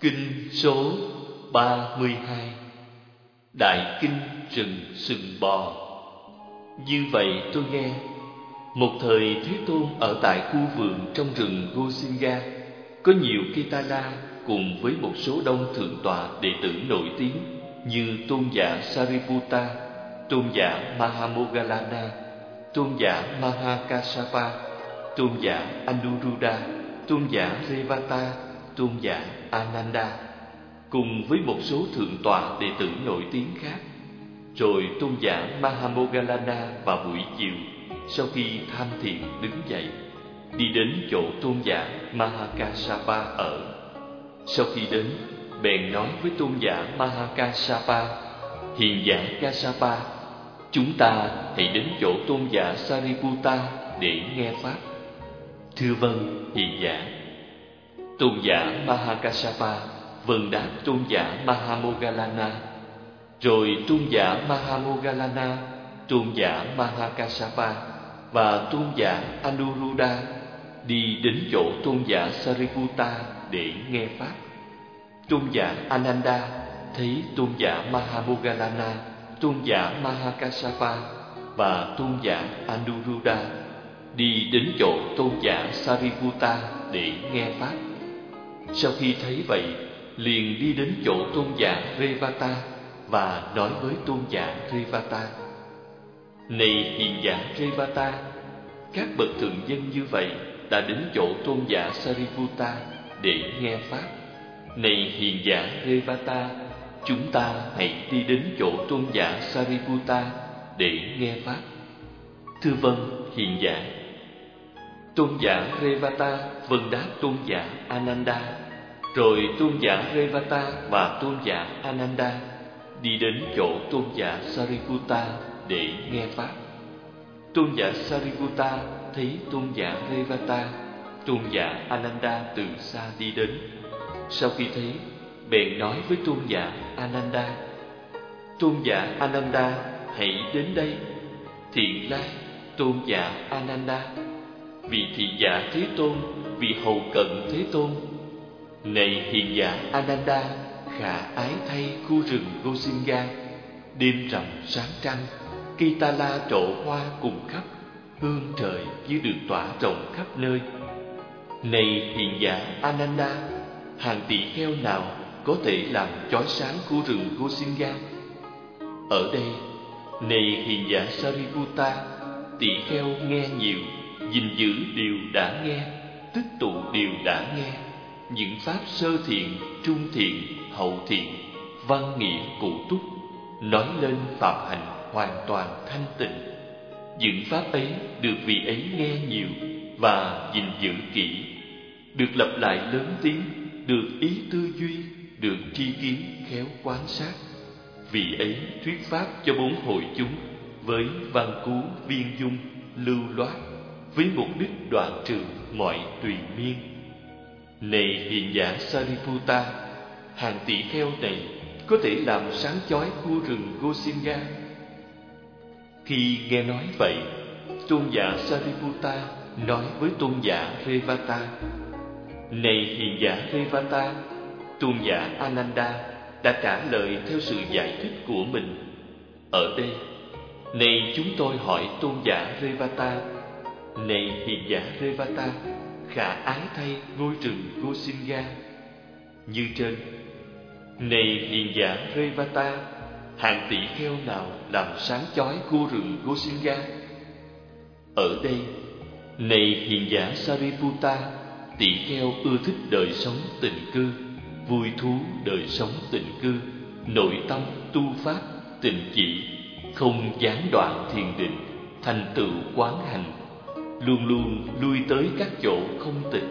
Kinh số 32 Đại Kinh Rừng Sừng Bò. Như vậy tôi nghe, một thời Thế Tôn ở tại khu vườn trong rừng Gosinga, có nhiều Ketala cùng với một số đông thượng tọa đệ tử nổi tiếng như tôn giả Sariputta, tôn giả Mahamoggallana, tôn giả Mahakassapa, tôn giả Anuruddha, tôn giả Revata, tôn giả Ananda, cùng với một số thượng tọa đệ tử nổi tiếng khác. Rồi tôn giả Mahamoggallana vào buổi chiều, sau khi tham thiền đứng dậy, đi đến chỗ tôn giả Mahakassapa ở. Sau khi đến, bèn nói với tôn giả Mahakassapa: Hiền giả Kassapa, chúng ta hãy đến chỗ tôn giả Sariputta để nghe pháp. Thưa vâng, hiền giả. Tôn giả Mahakassapa vâng đáp tôn giả Mahamoggallana. Rồi tôn giả Mahamoggallana, tôn giả Mahakassapa và tôn giả Anuruddha đi đến chỗ tôn giả Sariputta để nghe pháp. Tôn giả Ananda thấy tôn giả Mahamoggallana, tôn giả Mahakassapa và tôn giả Anuruddha đi đến chỗ tôn giả Sariputta để nghe pháp. Sau khi thấy vậy, liền đi đến chỗ tôn giả Revata và nói với tôn giả Revata: Này hiền giả Revata, các bậc thượng dân như vậy đã đến chỗ tôn giả Sariputta để nghe pháp. Này hiền giả Revata, chúng ta hãy đi đến chỗ tôn giả Sariputta để nghe pháp. Thưa vâng, hiền giả. Tôn giả Revata vâng đáp tôn giả Ananda. Rồi tôn giả Revata và tôn giả Ananda đi đến chỗ tôn giả Sariputta để nghe pháp. Tôn giả Sariputta thấy tôn giả Revata, tôn giả Ananda từ xa đi đến. Sau khi thấy, bèn nói với tôn giả Ananda: Tôn giả Ananda, hãy đến đây. Thiện lai, tôn giả Ananda, vị thị giả Thế Tôn, vị hầu cận Thế Tôn. Này hiền giả Ananda, khả ái thay khu rừng Gosinga, đêm rằm sáng trăng, cây ta la trổ hoa cùng khắp, hương trời như được tỏa rộng khắp nơi. Này hiền giả Ananda, hàng tỷ kheo nào có thể làm chói sáng khu rừng Gosinga? Ở đây, này hiền giả Sariputta, tỷ kheo nghe nhiều, gìn giữ điều đã nghe, tích tụ điều đã nghe, những pháp sơ thiện, trung thiện, hậu thiện, văn nghĩa cụ túc, nói lên phạm hành hoàn toàn thanh tịnh. Những pháp ấy được vị ấy nghe nhiều và gìn giữ kỹ, được lặp lại lớn tiếng, được ý tư duy, được tri kiến khéo quan sát. Vị ấy thuyết pháp cho bốn hội chúng với văn cú viên dung, lưu loát, với mục đích đoạn trừ mọi tùy miên. Này hiền giả Sariputta, hàng tỷ kheo này có thể làm sáng chói khu rừng Gosinga. Khi nghe nói vậy, tôn giả Sariputta nói với tôn giả Revata: Này hiền giả Revata, tôn giả Ananda đã trả lời theo sự giải thích của mình. Ở đây, này chúng tôi hỏi tôn giả Revata: Này hiền giả Revata, khả ái thay ngôi rừng Gosinga. Như trên. Này hiền giả Revata, hàng tỷ kheo nào làm sáng chói khu rừng Gosinga? Ở đây, này hiền giả Sariputta, tỷ kheo ưa thích đời sống tịnh cư, vui thú đời sống tịnh cư, nội tâm tu pháp tịnh chỉ, không gián đoạn thiền định, thành tựu quán hành, luôn luôn lui tới các chỗ không tịnh.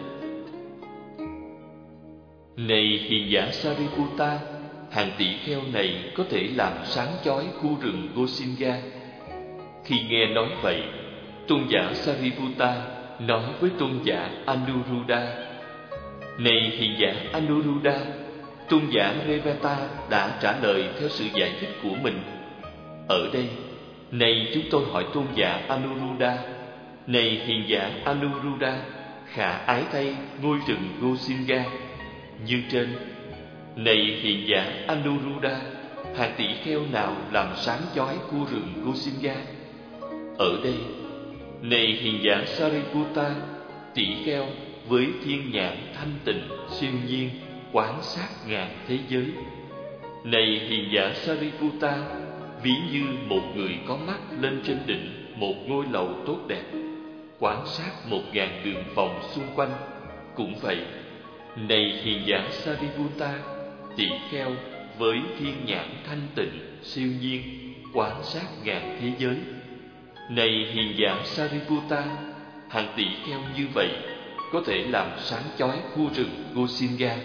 Này hiền giả Sariputta, hàng tỷ kheo này có thể làm sáng chói khu rừng Gosinga. Khi nghe nói vậy, tôn giả Sariputta nói với tôn giả Anuruddha: Này hiền giả Anuruddha, tôn giả Revata đã trả lời theo sự giải thích của mình. Ở đây, này chúng tôi hỏi tôn giả Anuruddha: Này hiền giả Anuruddha, khả ái thay ngôi rừng Gosinga. Như trên. Này hiền giả Anuruddha, hạt tỷ kheo nào làm sáng chói khu rừng Gosinga? Ở đây. Này hiền giả Sariputta, tỷ kheo với thiên nhãn thanh tịnh siêu nhiên quán sát ngàn thế giới. Này hiền giả Sariputta, ví như một người có mắt lên trên đỉnh một ngôi lầu tốt đẹp, quan sát 1000 đường vòng xung quanh. Cũng vậy, này hiền giả Sariputta, tỷ kheo với thiên nhãn thanh tịnh siêu nhiên quan sát ngàn thế giới. Này hiền giả Sariputta, hàng tỷ kheo như vậy có thể làm sáng chói khu rừng Gosinga.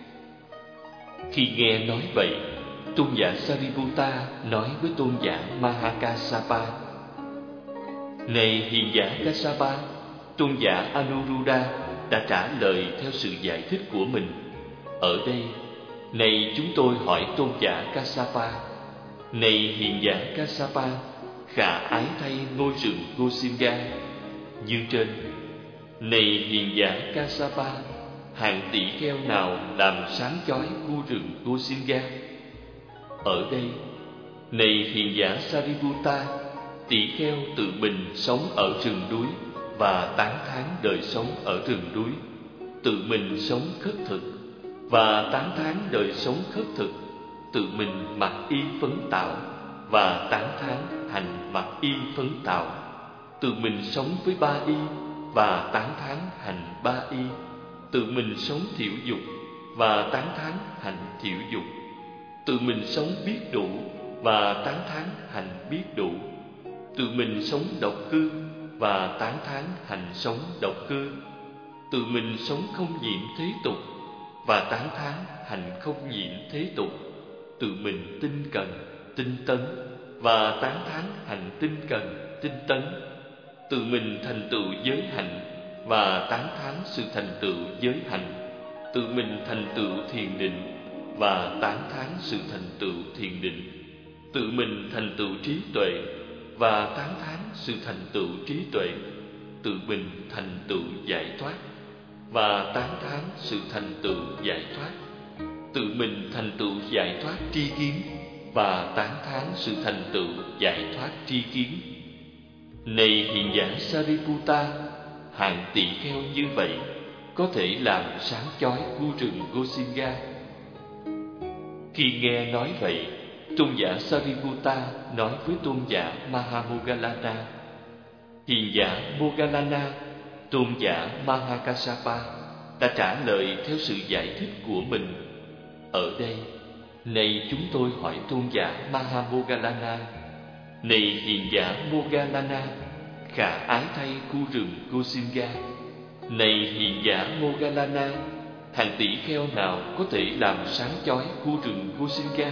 Khi nghe nói vậy, tôn giả Sariputta nói với tôn giả Mahakassapa: Này hiền giả Kassapa, tôn giả Anuruddha đã trả lời theo sự giải thích của mình. Ở đây, này chúng tôi hỏi tôn giả Kassapa: Này hiền giả Kassapa, khả ái thay ngôi rừng Gosinga như trên. Này hiền giả Kassapa, hàng tỷ kheo nào làm sáng chói khu rừng Gosinga? Ở đây, này hiền giả Sariputta, tỷ kheo tự mình sống ở rừng núi và tán thán đời sống ở rừng núi, tự mình sống khất thực và tán thán đời sống khất thực, tự mình mặc y phấn tạo và tán thán hành mặc y phấn tạo, tự mình sống với ba y và tán thán hành ba y, tự mình sống thiểu dục và tán thán hành thiểu dục, tự mình sống biết đủ và tán thán hành biết đủ, tự mình sống độc cư và tán thán hành sống độc cư, tự mình sống không nhiễm thế tục và tán thán hành không nhiễm thế tục, tự mình tinh cần, tinh tấn và tán thán hành tinh cần, tinh tấn, tự mình thành tựu giới hạnh và tán thán sự thành tựu giới hạnh, tự mình thành tựu thiền định và tán thán sự thành tựu thiền định, tự mình thành tựu trí tuệ và tán thán sự thành tựu trí tuệ, tự mình thành tựu giải thoát và tán thán sự thành tựu giải thoát, tự mình thành tựu giải thoát tri kiến và tán thán sự thành tựu giải thoát tri kiến. Này hiền giả Sariputta, hàng tỷ kheo như vậy có thể làm sáng chói khu rừng Gosinga. Khi nghe nói vậy, tôn giả Sariputta nói với tôn giả Mahamoggallana: Hiền giả Moggallana, tôn giả Mahakassapa đã trả lời theo sự giải thích của mình. Ở đây, này chúng tôi hỏi tôn giả Mahamoggallana: Này hiền giả Moggallana, khả ái thay khu rừng Gosinga. Này hiền giả Moggallana, hàng tỷ kheo nào có thể làm sáng chói khu rừng Gosinga?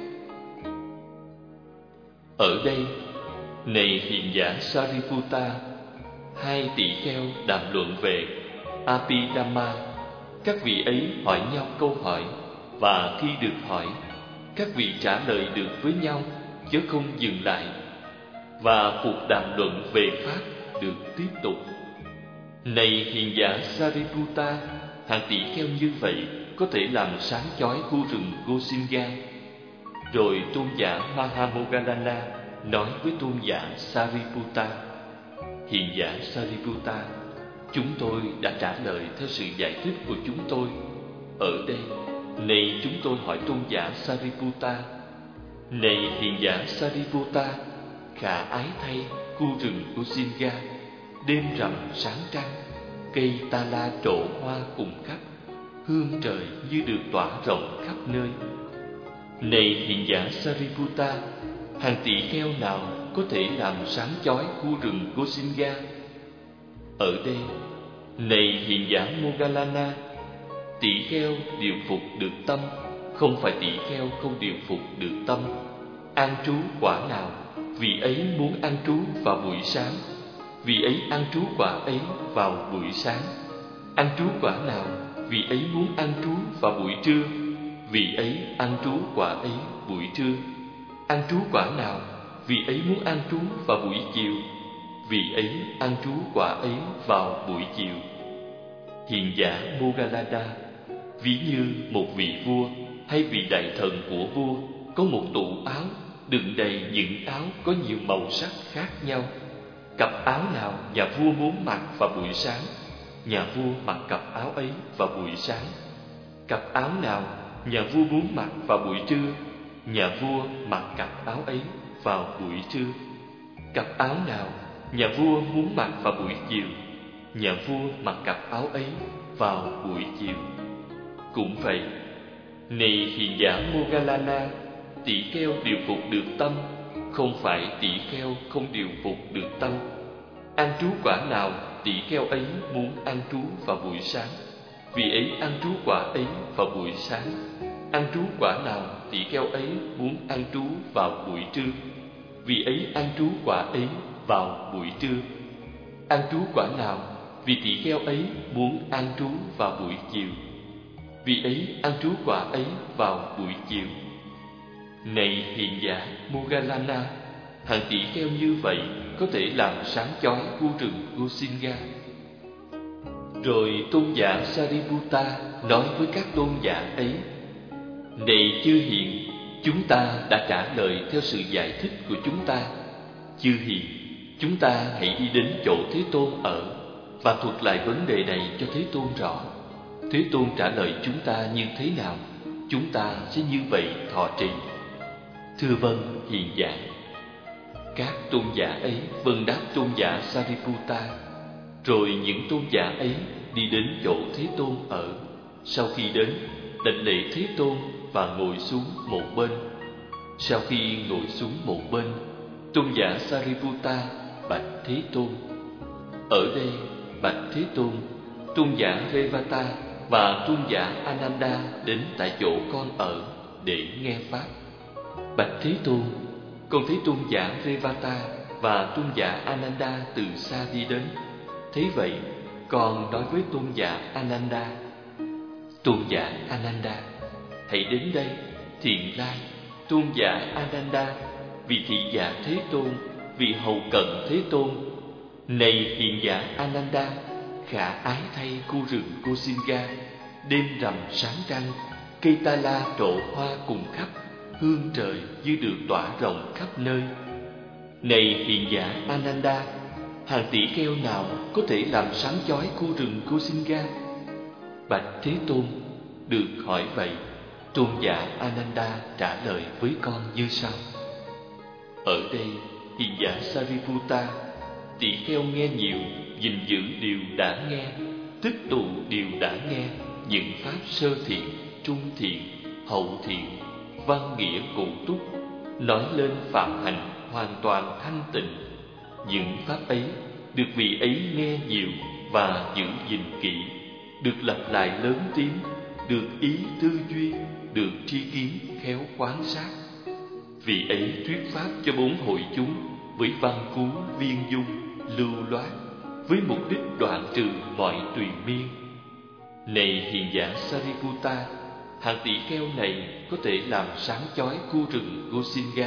Ở đây, này hiền giả Sariputta, hai tỷ kheo đàm luận về Abhidhamma. Các vị ấy hỏi nhau câu hỏi, và khi được hỏi, các vị trả lời được với nhau, chứ không dừng lại. Và cuộc đàm luận về Pháp được tiếp tục. Này hiền giả Sariputta, hàng tỷ kheo như vậy có thể làm sáng chói khu rừng Gosinga. Rồi tôn giả Mahamoggallana nói với tôn giả Sariputta: Hiền giả Sariputta, chúng tôi đã trả lời theo sự giải thích của chúng tôi. Ở đây, này chúng tôi hỏi tôn giả Sariputta: Này hiền giả Sariputta, khả ái thay khu rừng Gosinga, đêm rằm sáng trăng, cây ta la trổ hoa cùng khắp, hương trời như được tỏa rộng khắp nơi. Này hiền giả Sariputta, hàng tỷ kheo nào có thể làm sáng chói khu rừng Gosinga? Ở đây, này hiền giả Moggallana, tỷ kheo điều phục được tâm, không phải tỷ kheo không điều phục được tâm. An trú quả nào, vị ấy muốn an trú vào buổi sáng, vị ấy an trú quả ấy vào buổi sáng. An trú quả nào, vị ấy muốn an trú vào buổi trưa, vị ấy an trú quả ấy buổi trưa. An trú quả nào, vị ấy muốn an trú vào buổi chiều, vị ấy an trú quả ấy vào buổi chiều. Hiền giả Moggallana, ví như một vị vua hay vị đại thần của vua có một tủ áo đựng đầy những áo có nhiều màu sắc khác nhau. Cặp áo nào nhà vua muốn mặc vào buổi sáng, nhà vua mặc cặp áo ấy vào buổi sáng. Cặp áo nào nhà vua muốn mặc vào buổi trưa, nhà vua mặc cặp áo ấy vào buổi trưa. Cặp áo nào nhà vua muốn mặc vào buổi chiều, nhà vua mặc cặp áo ấy vào buổi chiều. Cũng vậy, này hiền giả Moggallana, tỷ kheo điều phục được tâm, không phải tỷ kheo không điều phục được tâm. An trú quả nào tỷ kheo ấy muốn an trú vào buổi sáng, vì ấy an trú quả ấy vào buổi sáng. An trú quả nào tỷ kheo ấy muốn an trú vào buổi trưa, vì ấy an trú quả ấy vào buổi trưa. An trú quả nào vì tỷ kheo ấy muốn an trú vào buổi chiều, vì ấy an trú quả ấy vào buổi chiều. Này hiền giả Moggallana, hàng tỷ kheo như vậy có thể làm sáng chói khu rừng Gosinga. Rồi tôn giả Sariputta nói với các tôn giả ấy: Này chư hiền, chúng ta đã trả lời theo sự giải thích của chúng ta. Chư hiền, chúng ta hãy đi đến chỗ Thế Tôn ở và thuật lại vấn đề này cho Thế Tôn rõ. Thế Tôn trả lời chúng ta như thế nào, chúng ta sẽ như vậy thọ trì. Thưa vâng, hiền giả. Các tôn giả ấy vâng đáp tôn giả Sariputta. Rồi những tôn giả ấy đi đến chỗ Thế Tôn ở. Sau khi đến, đảnh lễ Thế Tôn và ngồi xuống một bên. Sau khi ngồi xuống một bên, tôn giả Sariputta bạch Thế Tôn: Ở đây, bạch Thế Tôn, tôn giả Revata và tôn giả Ananda đến tại chỗ con ở để nghe pháp. Bạch Thế Tôn, con thấy tôn giả Revata và tôn giả Ananda từ xa đi đến. Thế vậy, con nói với tôn giả Ananda: Tôn giả Ananda, hãy đến đây. Thiện lai, tôn giả Ananda, vì thị giả Thế Tôn, vì hầu cận Thế Tôn. Này hiền giả Ananda, khả ái thay khu rừng Gosinga, đêm rằm sáng trăng, cây ta la trổ hoa cùng khắp, hương trời như được tỏa rộng khắp nơi. Này hiền giả Ananda, hàng tỷ kheo nào có thể làm sáng chói khu rừng Gosinga? Bạch Thế Tôn, được hỏi vậy, tôn giả Ananda trả lời với con như sau: Ở đây, hiền giả Sariputta, tỷ kheo nghe nhiều, gìn giữ điều đã nghe, tích tụ điều đã nghe, những pháp sơ thiện, trung thiện, hậu thiện, văn nghĩa cụ túc, nói lên phạm hành hoàn toàn thanh tịnh. Những pháp ấy được vị ấy nghe nhiều và giữ gìn kỹ, được lặp lại lớn tiếng, được ý tư duy, được tri kiến khéo quán sát. Vị ấy thuyết pháp cho bốn hội chúng với văn cú viên dung, lưu loát, với mục đích đoạn trừ mọi tùy miên. Này hiền giả Sariputta, hàng tỷ kheo này có thể làm sáng chói khu rừng Gosinga.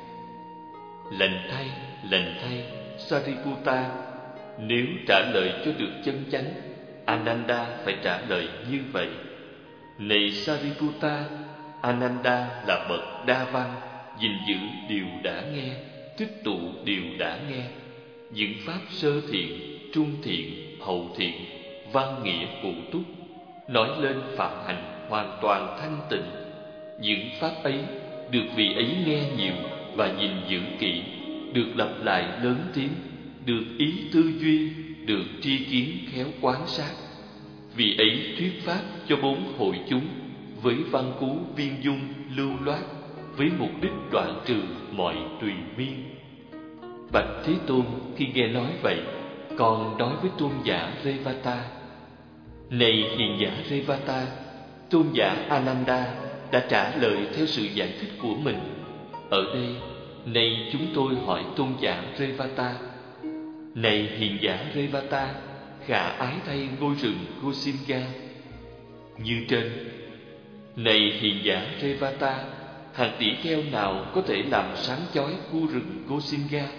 Lành thay, Sariputta, nếu trả lời cho được chân chánh, Ananda phải trả lời như vậy: Này Sariputta, Ananda là bậc đa văn, gìn giữ điều đã nghe, tích tụ điều đã nghe, những pháp sơ thiện, trung thiện, hậu thiện, văn nghĩa cụ túc, nói lên phạm hành hoàn toàn thanh tịnh. Những pháp ấy được vị ấy nghe nhiều và gìn giữ kỹ, được lặp lại lớn tiếng, được ý tư duy, được tri kiến khéo quán sát. Vị ấy thuyết pháp cho bốn hội chúng với văn cú viên dung, lưu loát, với mục đích đoạn trừ mọi tùy miên. Bạch Thế Tôn, khi nghe nói vậy, còn nói với tôn giả Revata: Này hiền giả Revata, tôn giả Ananda đã trả lời theo sự giải thích của mình. Ở đây, nay chúng tôi hỏi tôn giả Revata: Này hiền giả Revata, khả ái thay ngôi rừng Gosinga. Như trên. Này hiền giả Revata, hàng tỷ kheo nào có thể làm sáng chói khu rừng Gosinga?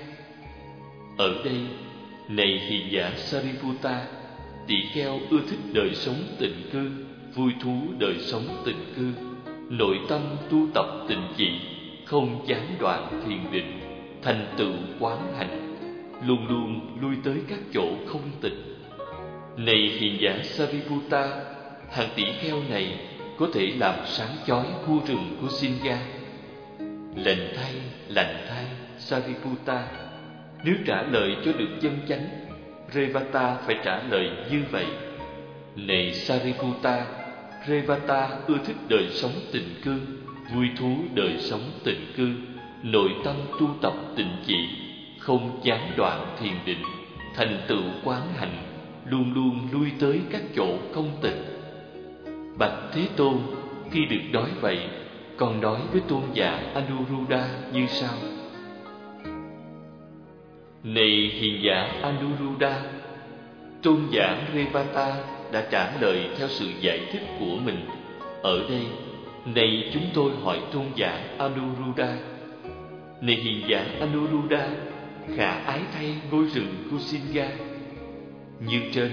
Ở đây, này hiền giả Sariputta, tỷ kheo ưa thích đời sống tịnh cư, vui thú đời sống tịnh cư. nội tâm tu tập tịnh trị, không gián đoạn thiền định, thành tựu quán hạnh, luôn luôn lui tới các chỗ không tịnh. Này hiền giả Sariputta, hàng tỷ kheo này có thể làm sáng chói khu rừng của Singha. Lành thay Sariputta, nếu trả lời cho được chân chánh, Revata phải trả lời như vậy. Này Sariputta, Revata ưa thích đời sống tịnh cư, vui thú đời sống tịnh cư, nội tâm tu tập tịnh trị, không gián đoạn thiền định, thành tựu quán hạnh, luôn luôn lui tới các chỗ không tịnh. Bạch Thế Tôn, khi được nói vậy, còn nói với tôn giả Anuruddha như sau: Này hiền giả Anuruddha, tôn giả Revata đã trả lời theo sự giải thích của mình. Ở đây, này chúng tôi hỏi tôn giả Anuruddha: Này hiền giả Anuruddha, khả ái thay ngôi rừng Kusinga như trên.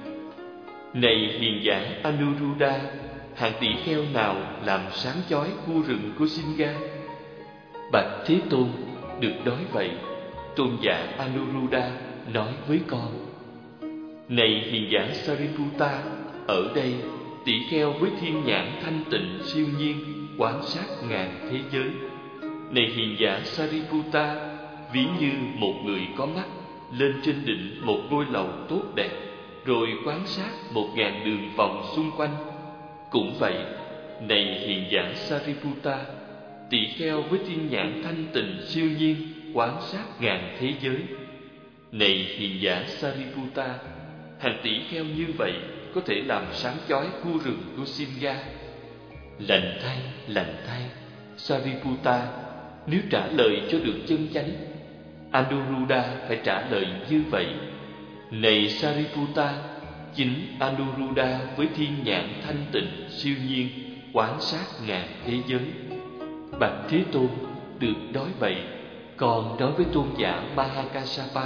Này hiền giả Anuruddha, hàng tỷ kheo nào làm sáng chói khu rừng Kusinga? Bạch Thế Tôn, được nói vậy, tôn giả Anuruddha nói với con: Này hiền giả Sariputta, ở đây tỷ kheo với thiên nhãn thanh tịnh siêu nhiên quan sát ngàn thế giới. Này hiền giả Sariputta, ví như một người có mắt lên trên đỉnh một ngôi lầu tốt đẹp, rồi quan sát 1000 đường vòng xung quanh. Cũng vậy, này hiền giả Sariputta, tỷ kheo với thiên nhãn thanh tịnh siêu nhiên quan sát ngàn thế giới. Này hiền giả Sariputta, hàng tỷ kheo như vậy có thể làm sáng chói khu rừng của Singha. Lành thay Sariputta, nếu trả lời cho được chân chánh, Anuruddha phải trả lời như vậy. Này Sariputta, chính Anuruddha với thiên nhãn thanh tịnh siêu nhiên quan sát ngàn thế giới. Bạch Thế Tôn, được nói vậy, còn nói với tôn giả Mahakassapa: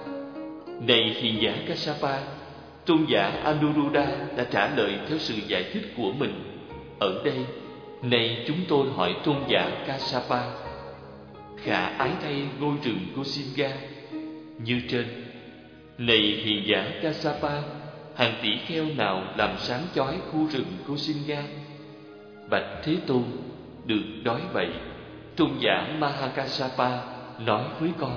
Này hiền giả Kassapa, tôn giả Anuruddha đã trả lời theo sự giải thích của mình. Ở đây, này chúng tôi hỏi tôn giả Kassapa: khả ái thay ngôi rừng Kusinga như trên. Này hiền giả Kassapa, hàng tỷ kheo nào làm sáng chói khu rừng Kusinga? Bạch Thế Tôn, được nói vậy, tôn giả Mahakassapa nói với con: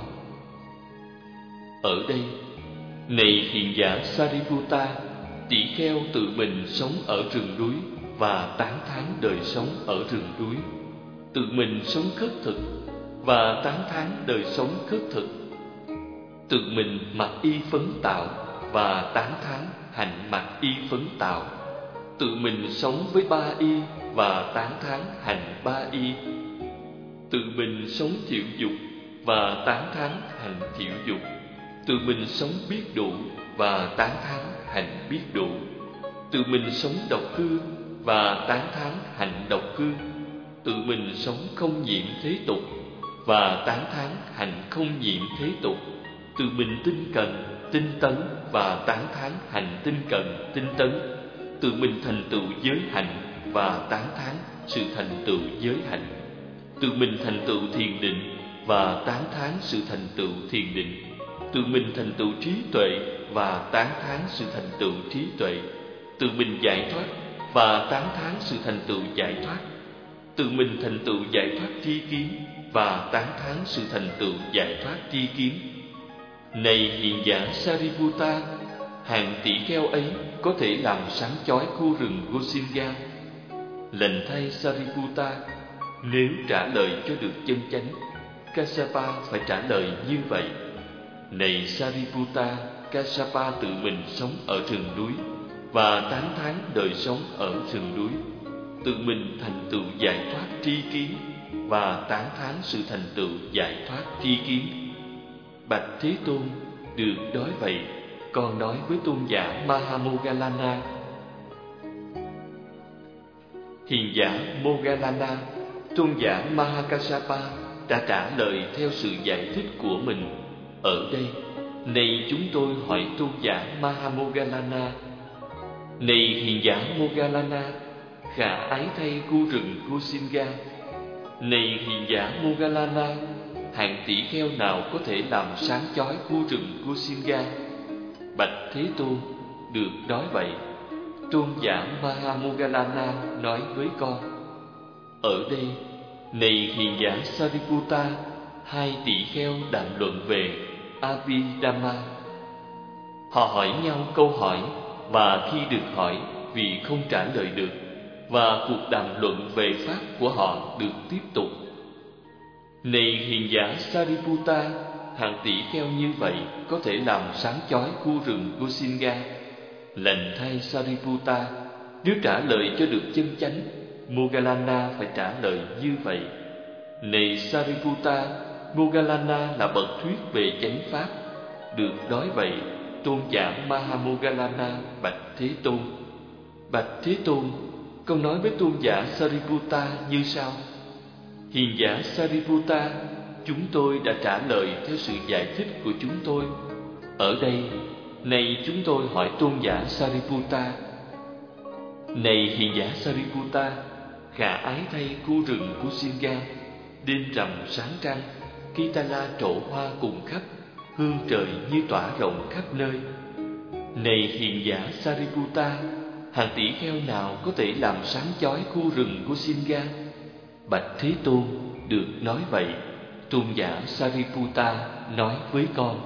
Ở đây, này hiền giả Sariputta, tỷ kheo tự mình sống ở rừng núi và tán thán đời sống ở rừng núi, tự mình sống khất thực và tán thán đời sống khất thực, tự mình mặc y phấn tạo và tán thán hạnh mặc y phấn tạo, tự mình sống với ba y và tán thán hành ba y, tự mình sống thiểu dục và tán thán hành thiểu dục, tự mình sống biết đủ và tán thán hành biết đủ, tự mình sống độc cư và tán thán hành độc cư, tự mình sống không nhiễm thế tục và tán thán hành không nhiễm thế tục, tự mình tinh cần, tinh tấn và tán thán hành tinh cần, tinh tấn, tự mình thành tựu giới hạnh và tán thán sự thành tựu giới hạnh, tự mình thành tựu thiền định và tán thán sự thành tựu thiền định, tự mình thành tựu trí tuệ và tán thán sự thành tựu trí tuệ, tự mình giải thoát và tán thán sự thành tựu giải thoát, tự mình thành tựu giải thoát tri kiến và tán thán sự thành tựu giải thoát tri kiến. Này hiền giả Sariputta, hàng tỷ kheo ấy có thể làm sáng chói khu rừng Gosinga. Lành thay Sariputta, nếu trả lời cho được chân chánh, Kassapa phải trả lời như vậy. Này Sariputta, Kassapa tự mình sống ở rừng núi và tán thán đời sống ở rừng núi, tự mình thành tựu giải thoát tri kiến và tán thán sự thành tựu giải thoát tri kiến. Bạch Thế Tôn, được nói vậy, còn nói với tôn giả Mahamoggallana: Hiền giả Moggallana, tôn giả Mahakassapa đã trả lời theo sự giải thích của mình. Ở đây, này chúng tôi hỏi tôn giả Mahamoggallana: Này hiền giả Moggallana, khả ái thay khu rừng Kusinga. Này hiền giả Moggallana, hạng tỷ kheo nào có thể làm sáng chói khu rừng Kusinga? Bạch Thế Tôn, được nói vậy. Tôn giả Mahamoggallana nói với con: ở đây, này hiền giả Sariputta, hai tỷ kheo đàm luận về Abhidhamma. Họ hỏi nhau câu hỏi, và khi được hỏi vì không trả lời được, và cuộc đàm luận về pháp của họ được tiếp tục. Này hiền giả Sariputta, hàng tỷ kheo như vậy có thể làm sáng chói khu rừng Kusinga. Lành thay Sariputta, nếu trả lời cho được chân chánh, Moggallana phải trả lời như vậy. Này Sariputta, Moggallana là bậc thuyết về chánh pháp. Được nói vậy, tôn giả Mahamoggallana bạch Thế Tôn: bạch Thế Tôn, con nói với tôn giả Sariputta như sau: hiền giả Sariputta, chúng tôi đã trả lời theo sự giải thích của chúng tôi. Ở đây, này chúng tôi hỏi tôn giả Sariputta: này hiền giả Sariputta, khả ái thay khu rừng Kusinga, đêm rằm sáng trăng, Kitala trổ hoa cùng khắp, hương trời như tỏa rộng khắp nơi. Này hiền giả Sariputta, hàng tỷ kheo nào có thể làm sáng chói khu rừng Kusinga? Bạch Thế Tôn, được nói vậy. Tôn giả Sariputta nói với con: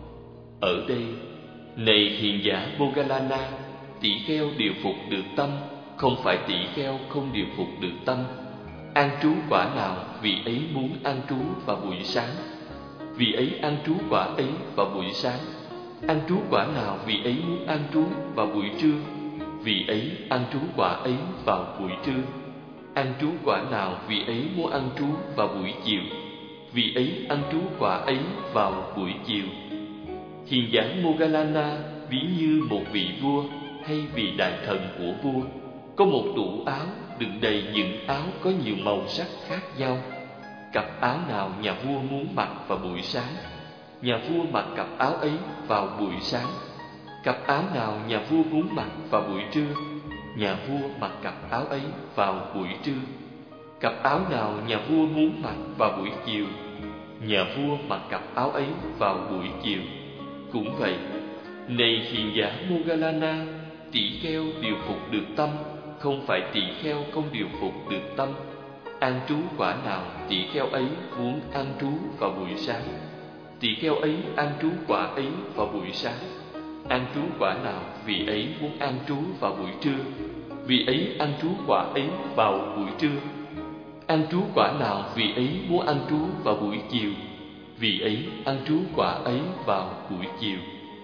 ở đây, này hiền giả Moggallana, tỷ kheo điều phục được tâm, không phải tỷ kheo không điều phục được tâm. An trú quả nào vị ấy muốn an trú vào buổi sáng, vị ấy an trú quả ấy vào buổi sáng. An trú quả nào vị ấy muốn an trú vào buổi trưa, vị ấy an trú quả ấy vào buổi trưa. An trú quả nào vị ấy muốn an trú vào buổi chiều, vị ấy an trú quả ấy vào buổi chiều. Hiền giả Moggallana ví như một vị vua hay vị đại thần của vua, có một tủ áo đựng đầy những áo có nhiều màu sắc khác nhau. Cặp áo nào nhà vua muốn mặc vào buổi sáng, nhà vua mặc cặp áo ấy vào buổi sáng. Cặp áo nào nhà vua muốn mặc vào buổi trưa, nhà vua mặc cặp áo ấy vào buổi trưa. Cặp áo nào nhà vua muốn mặc vào buổi chiều, nhà vua mặc cặp áo ấy vào buổi chiều. Cũng vậy, này hiền giả Moggallana, tỷ kheo điều phục được tâm, không phải tỷ kheo không điều phục được tâm. An trú quả nào tỷ kheo ấy muốn an trú vào buổi sáng, tỷ kheo ấy an trú quả ấy vào buổi sáng. An trú quả nào vị ấy muốn an trú vào buổi trưa, vị ấy an trú quả ấy vào buổi trưa. An trú quả nào vị ấy muốn an trú vào buổi chiều, vị ấy an trú quả ấy vào buổi chiều.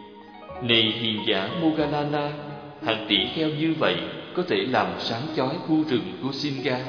Này hiền giả Moggallana, hàng tỷ kheo như vậy có thể làm sáng chói khu rừng Kusinga.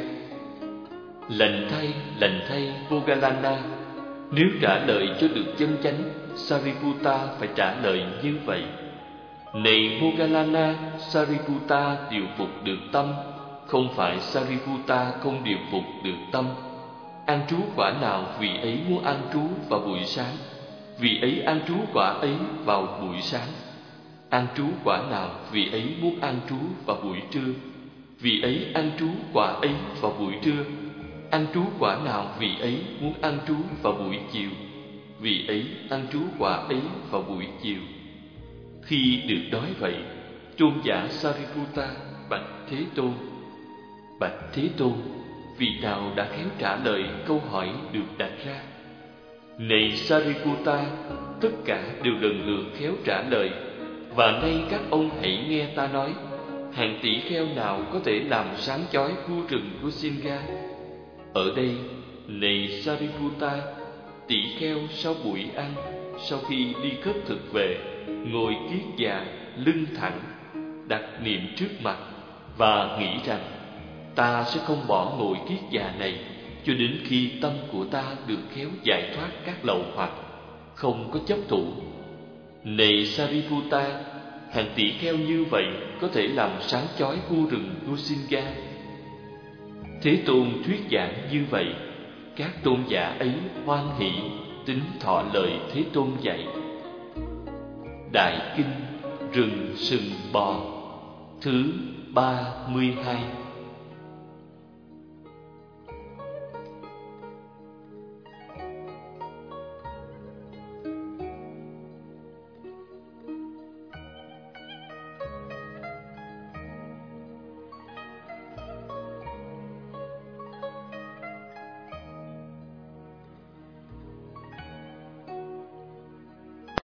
Lành thay Moggallana, nếu trả lời cho được chân chánh, Sariputta phải trả lời như vậy: này Moggallana, Sariputta điều phục được tâm, không phải Sariputta không điều phục được tâm. An trú quả nào vị ấy muốn an trú vào buổi sáng, vị ấy an trú quả ấy vào buổi sáng. An trú quả nào vị ấy muốn an trú vào buổi trưa, vị ấy an trú quả ấy vào buổi trưa. An trú quả nào vị ấy muốn an trú vào buổi chiều, vị ấy an trú quả ấy vào buổi chiều. Khi được nói vậy, tôn giả Sariputta bạch Thế Tôn: bạch Thế Tôn, vị nào đã khéo trả lời câu hỏi được đặt ra? Này Sariputta, tất cả đều lần lượt khéo trả lời. Và nay các ông hãy nghe ta nói, hàng tỷ kheo nào có thể làm sáng chói khu rừng Kusinga? Ở đây, này Sariputta, tỷ kheo sau buổi ăn, sau khi đi khất thực về, ngồi kiết già, lưng thẳng, đặt niệm trước mặt và nghĩ rằng: ta sẽ không bỏ ngồi kiết già này cho đến khi tâm của ta được khéo giải thoát các lậu hoặc, không có chấp thủ. Này Sariputta, hàng tỷ kheo như vậy có thể làm sáng chói khu rừng Kusinga. Thế Tôn thuyết giảng như vậy, các tôn giả ấy hoan hỷ tín thọ lời Thế Tôn dạy. Đại kinh Rừng Sừng Bò thứ 32.